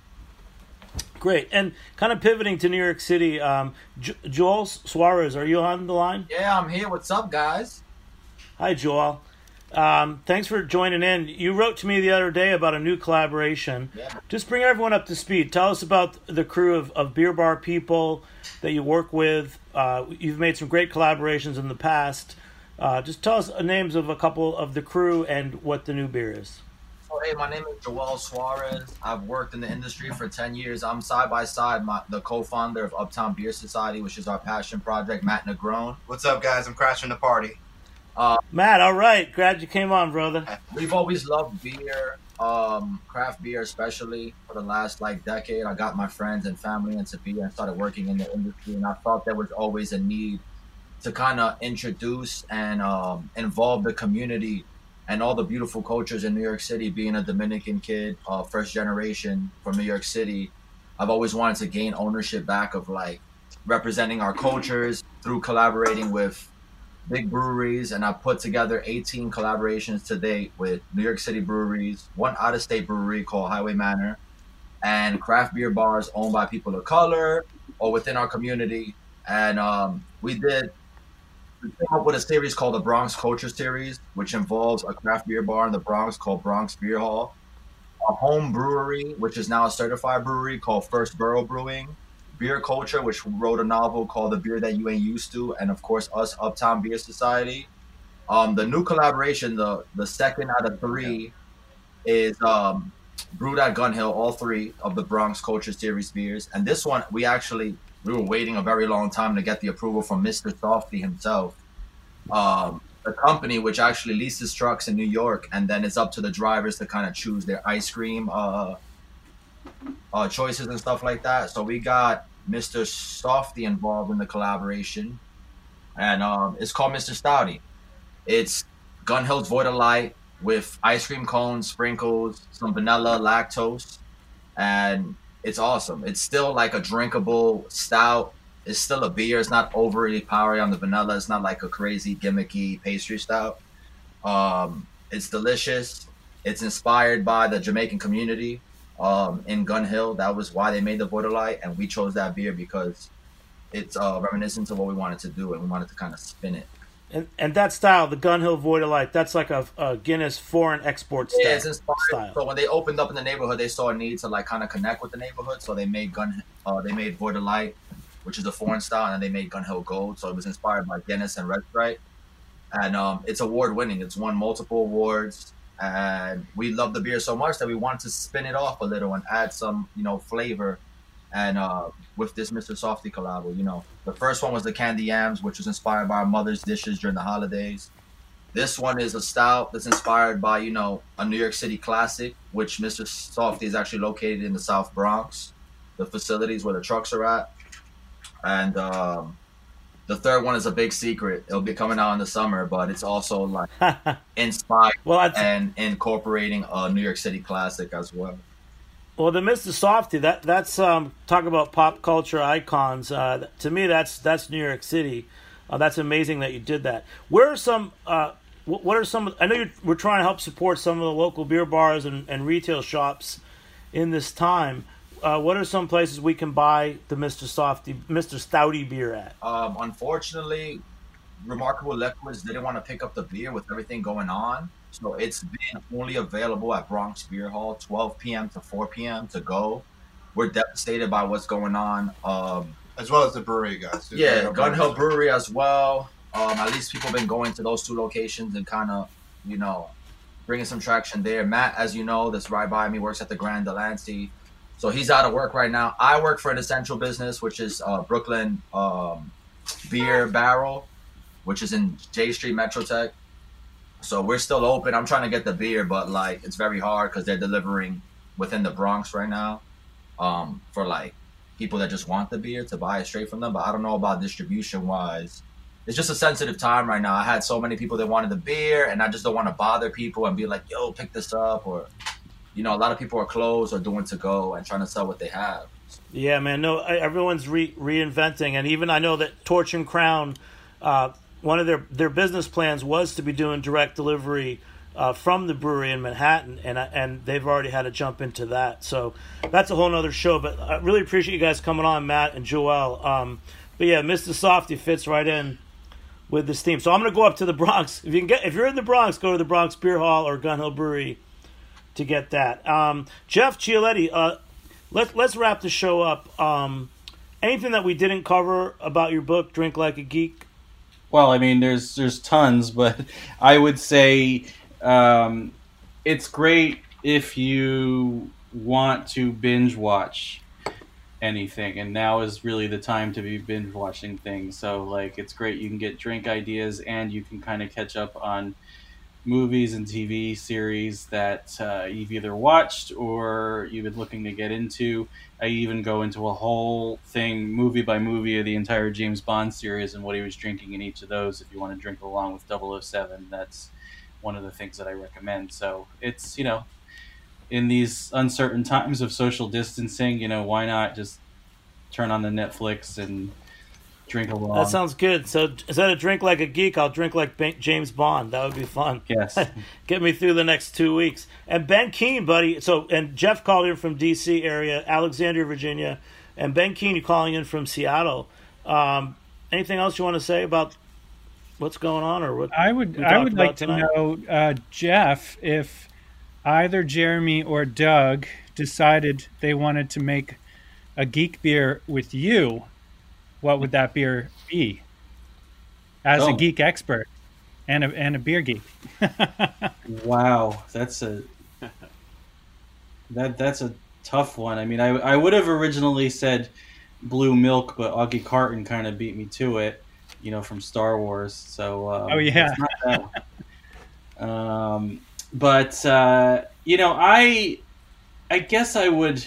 Speaker 4: Great. And kind of pivoting to New York City, Joel Suarez, are you on the line?
Speaker 10: Yeah, I'm here. What's up, guys?
Speaker 4: Hi, Joel. Thanks for joining in. You wrote to me the other day about a new collaboration.
Speaker 10: Yeah.
Speaker 4: Just bring everyone up to speed. Tell us about the crew of Beer Bar people that you work with. You've made some great collaborations in the past. Just tell us the names of a couple of the crew and what the new beer is.
Speaker 10: So, hey, my name is Joel Suarez. I've worked in the industry for 10 years. I'm side by side the co-founder of Uptown Beer Society, which is our passion project, Matt Negron.
Speaker 11: What's up, guys? I'm crashing the party.
Speaker 4: Matt, all right. Glad you came on, brother.
Speaker 10: We've always loved beer, craft beer especially. For the last decade, I got my friends and family into beer and started working in the industry, and I thought there was always a need to kind of introduce and involve the community and all the beautiful cultures in New York City. Being a Dominican kid, first generation from New York City, I've always wanted to gain ownership back of representing our cultures through collaborating with big breweries, and I put together 18 collaborations to date with New York City breweries, one out-of-state brewery called Highway Manor, and craft beer bars owned by people of color or within our community. And we did we came up with a series called the Bronx Culture Series, which involves a craft beer bar in the Bronx called Bronx Beer Hall, a home brewery, which is now a certified brewery called First Borough Brewing, Beer Culture, which wrote a novel called The Beer That You Ain't Used To, and of course us, Uptown Beer Society. The new collaboration, the second out of three, is brewed at Gun Hill, all three of the Bronx Culture Series beers. And this one, we were waiting a very long time to get the approval from Mr. Softy himself. The company, which actually leases trucks in New York, and then it's up to the drivers to kind of choose their ice cream choices and stuff like that. So we got Mr. Softy involved in the collaboration, and it's called Mr. Stouty. It's Gun Hill's Void of Light with ice cream cones, sprinkles, some vanilla, lactose, and it's awesome. It's still like a drinkable stout. It's still a beer. It's not overly powery on the vanilla. It's not like a crazy gimmicky pastry stout. It's delicious. It's inspired by the Jamaican community in Gun Hill. That was why they made the Void of Light, and we chose that beer because it's reminiscent of what we wanted to do, and we wanted to kind of spin it.
Speaker 4: And that style, the Gun Hill Void of Light, that's like a Guinness foreign export style.
Speaker 10: Yeah, it's inspired. So when they opened up in the neighborhood, they saw a need to like kind of connect with the neighborhood. So they made Void of Light, which is a foreign style, and then they made Gun Hill Gold. So it was inspired by Guinness and Red Stripe, and it's award winning. It's won multiple awards, and we love the beer so much that we wanted to spin it off a little and add some flavor. And with this Mr. Softy collab, the first one was the Candy Yams, which was inspired by our mother's dishes during the holidays. This one is a stout that's inspired by, a New York City classic, which Mr. Softy is actually located in the South Bronx, the facilities where the trucks are at. And the third one is a big secret. It'll be coming out in the summer, but it's also like inspired and incorporating a New York City classic as well.
Speaker 4: Well, the Mr. Softy, that's talk about pop culture icons. To me, that's New York City. That's amazing that you did that. Where are some? What are some? I know we're trying to help support some of the local beer bars and retail shops in this time. What are some places we can buy the Mr. Stouty beer at?
Speaker 10: Unfortunately, Remarkable Liquids didn't want to pick up the beer with everything going on. So it's been only available at Bronx Beer Hall, 12 p.m. to 4 p.m. to go. We're devastated by what's going on.
Speaker 11: As well as the brewery, guys. Too.
Speaker 10: Yeah, Gun Hill Brewery as well. At least people have been going to those two locations and kind of, bringing some traction there. Matt, as you know, that's right by me, works at the Grand Delancey. So he's out of work right now. I work for an essential business, which is Brooklyn Beer Barrel, which is in J Street Metrotech. So we're still open. I'm trying to get the beer, but it's very hard because they're delivering within the Bronx right now for people that just want the beer to buy it straight from them. But I don't know about distribution wise. It's just a sensitive time right now. I had so many people that wanted the beer, and I just don't want to bother people and be like, yo, pick this up. Or, a lot of people are closed or doing to go and trying to sell what they have.
Speaker 4: Yeah, man. No, everyone's reinventing. And even I know that Torch and Crown, one of their business plans was to be doing direct delivery from the brewery in Manhattan, and they've already had to jump into that. So that's a whole nother show. But I really appreciate you guys coming on, Matt and Joel. But yeah, Mr. Softy fits right in with this team. So I'm going to go up to the Bronx. If you're in the Bronx, go to the Bronx Beer Hall or Gun Hill Brewery to get that. Jeff Gialetti, let's wrap the show up. Anything that we didn't cover about your book, Drink Like a Geek?
Speaker 5: Well, I mean, there's tons, but I would say it's great if you want to binge watch anything, and now is really the time to be binge watching things. So, it's great. You can get drink ideas, and you can kind of catch up on movies and TV series that you've either watched or you've been looking to get into. I even go into a whole thing, movie by movie, of the entire James Bond series and what he was drinking in each of those. If you want to drink along with 007, that's one of the things that I recommend. So it's, in these uncertain times of social distancing, why not just turn on the Netflix and drink along?
Speaker 4: That sounds good. So instead of drink like a geek, I'll drink like James Bond. That would be fun.
Speaker 5: Yes.
Speaker 4: Get me through the next 2 weeks. And Ben Keene, buddy. And Jeff called in from D.C. area, Alexandria, Virginia. And Ben Keene, you're calling in from Seattle. Anything else you want to say about what's going on, or what?
Speaker 8: I would like to know, Jeff, if either Jeremy or Doug decided they wanted to make a geek beer with you, what would that beer be? As a geek expert and a beer geek.
Speaker 5: Wow, that's a tough one. I mean, I would have originally said Blue Milk, but Augie Carton kind of beat me to it, from Star Wars. So
Speaker 8: oh yeah,
Speaker 5: it's not that one. But I guess I would,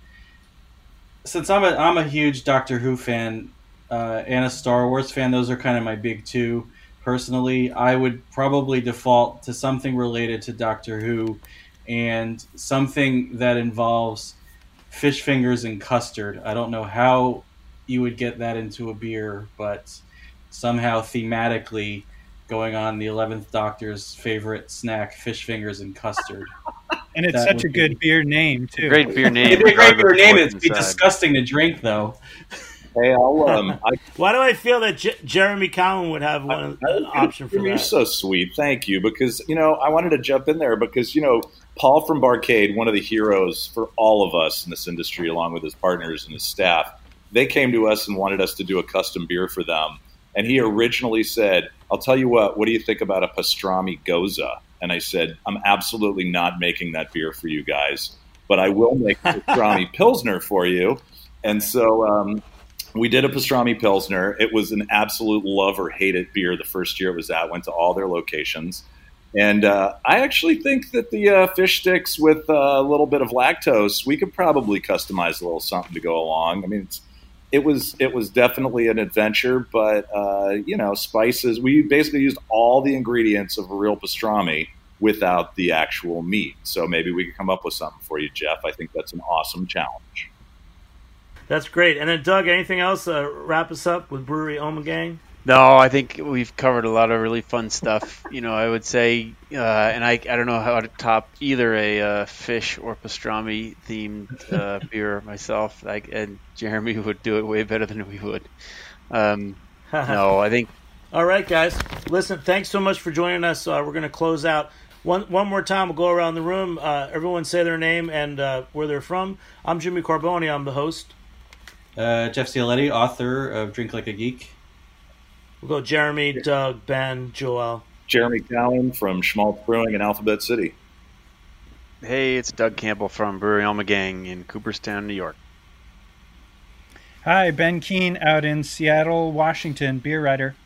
Speaker 5: since I'm a huge Doctor Who fan and a Star Wars fan. Those are kind of my big two. Personally, I would probably default to something related to Doctor Who and something that involves fish fingers and custard. I don't know how you would get that into a beer, but somehow thematically going on the 11th Doctor's favorite snack, fish fingers and custard.
Speaker 8: And it's such a good beer name, too.
Speaker 7: Great beer name.
Speaker 5: It's a great beer name. It'd be disgusting to drink, though.
Speaker 6: Hey,
Speaker 4: why do I feel that Jeremy Cowan would have an option for that?
Speaker 6: You're so sweet. Thank you. Because, I wanted to jump in there because, Paul from Barcade, one of the heroes for all of us in this industry, along with his partners and his staff, they came to us and wanted us to do a custom beer for them. And he originally said, I'll tell you what do you think about a pastrami goza? And I said, I'm absolutely not making that beer for you guys, but I will make a pastrami Pilsner for you. And so we did a pastrami Pilsner. It was an absolute love or hate it beer the first year it was out. Went to all their locations. And I actually think that the fish sticks with a little bit of lactose, we could probably customize a little something to go along. I mean, it was definitely an adventure, but, spices. We basically used all the ingredients of a real pastrami without the actual meat. So maybe we could come up with something for you, Jeff. I think that's an awesome challenge.
Speaker 4: That's great. And then, Doug, anything else wrap us up with Brewery Ommegang?
Speaker 7: No, I think we've covered a lot of really fun stuff. I would say, and I don't know how to top either a fish or pastrami themed beer myself. And Jeremy would do it way better than we would. No, I think.
Speaker 4: All right, guys. Listen, thanks so much for joining us. We're going to close out. One more time, we'll go around the room. Everyone say their name and where they're from. I'm Jimmy Carboni. I'm the host.
Speaker 5: Jeff Cialetti, author of Drink Like a Geek.
Speaker 4: We'll go Jeremy, Doug, Ben, Joel.
Speaker 6: Jeremy Cowan from Schmaltz Brewing in Alphabet City.
Speaker 7: Hey, it's Doug Campbell from Brewery Ommegang in Cooperstown, New York.
Speaker 8: Hi, Ben Keane out in Seattle, Washington, beer writer.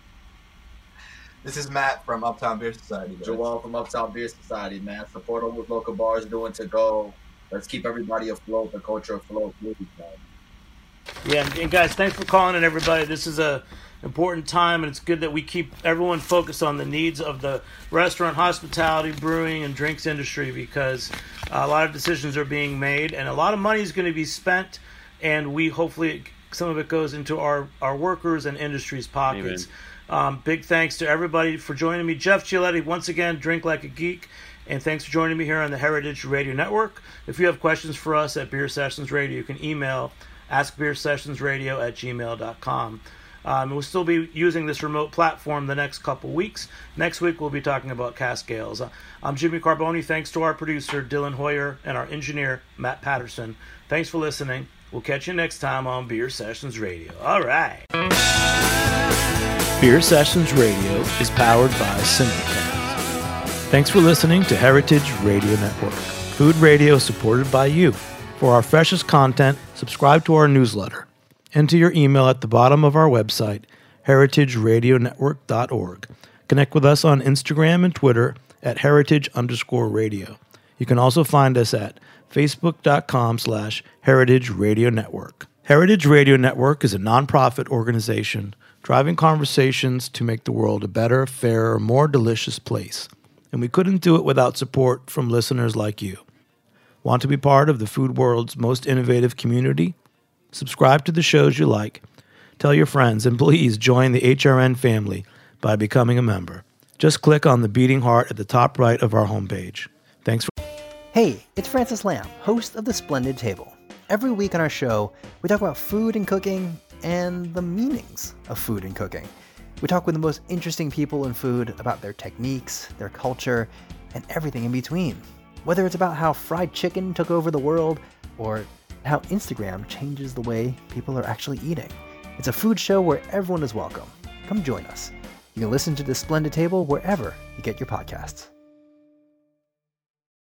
Speaker 11: This is Matt from Uptown Beer Society.
Speaker 10: Joel from Uptown Beer Society, man. Support all those local bars doing to go. Let's keep everybody afloat, the culture afloat.
Speaker 4: Yeah, and guys, thanks for calling in, everybody. This is a important time, and it's good that we keep everyone focused on the needs of the restaurant, hospitality, brewing, and drinks industry, because a lot of decisions are being made, and a lot of money is going to be spent, and we hopefully some of it goes into our workers and industry's pockets. Big thanks to everybody for joining me. Jeff Cialetti, once again, Drink Like a Geek, and thanks for joining me here on the Heritage Radio Network. If you have questions for us at Beer Sessions Radio, you can email askbeersessionsradio@gmail.com. We'll still be using this remote platform the next couple weeks. Next week, we'll be talking about cask ales. I'm Jimmy Carboni. Thanks to our producer, Dylan Hoyer, and our engineer, Matt Patterson. Thanks for listening. We'll catch you next time on Beer Sessions Radio. All right.
Speaker 12: Beer Sessions Radio is powered by Simulcast. Thanks for listening to Heritage Radio Network. Food radio supported by you. For our freshest content, subscribe to our newsletter. Enter your email at the bottom of our website, heritageradionetwork.org. Connect with us on Instagram and Twitter at heritage_radio. You can also find us at facebook.com/Heritage Radio Network. Heritage Radio Network is a nonprofit organization driving conversations to make the world a better, fairer, more delicious place. And we couldn't do it without support from listeners like you. Want to be part of the food world's most innovative community? Subscribe to the shows you like. Tell your friends, and please join the HRN family by becoming a member. Just click on the beating heart at the top right of our homepage. Thanks for...
Speaker 13: Hey, it's Francis Lamb, host of The Splendid Table. Every week on our show, we talk about food and cooking and the meanings of food and cooking. We talk with the most interesting people in food about their techniques, their culture, and everything in between. Whether it's about how fried chicken took over the world or how Instagram changes the way people are actually eating. It's a food show where everyone is welcome. Come join us. You can listen to The Splendid Table wherever you get your podcasts.